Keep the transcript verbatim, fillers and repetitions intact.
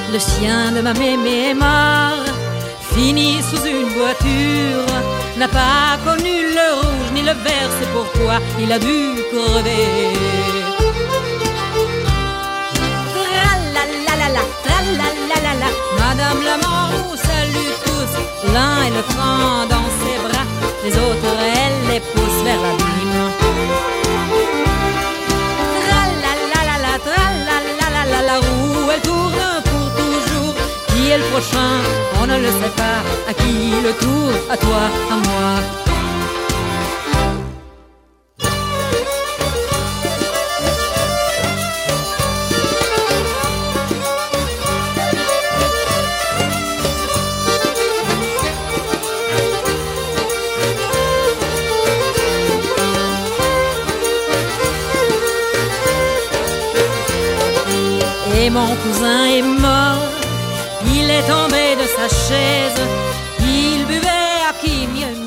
Le chien de ma mémé est mort, fini sous une voiture, n'a pas connu le rouge ni le vert, c'est pourquoi il a dû crever. Tra-la-la-la-la, tra-la-la-la-la, Madame la mort vous salue tous, l'un elle le prend dans ses bras, les autres elle les pousse vers l'abîme. Tra-la-la-la-la, tra-la-la-la-la, la roue elle tourne pour toujours. Qui est le prochain? On ne le sait pas. À qui le tour? À toi, à moi. Et mon cousin est mort, il est tombé de sa chaise, il buvait à qui mieux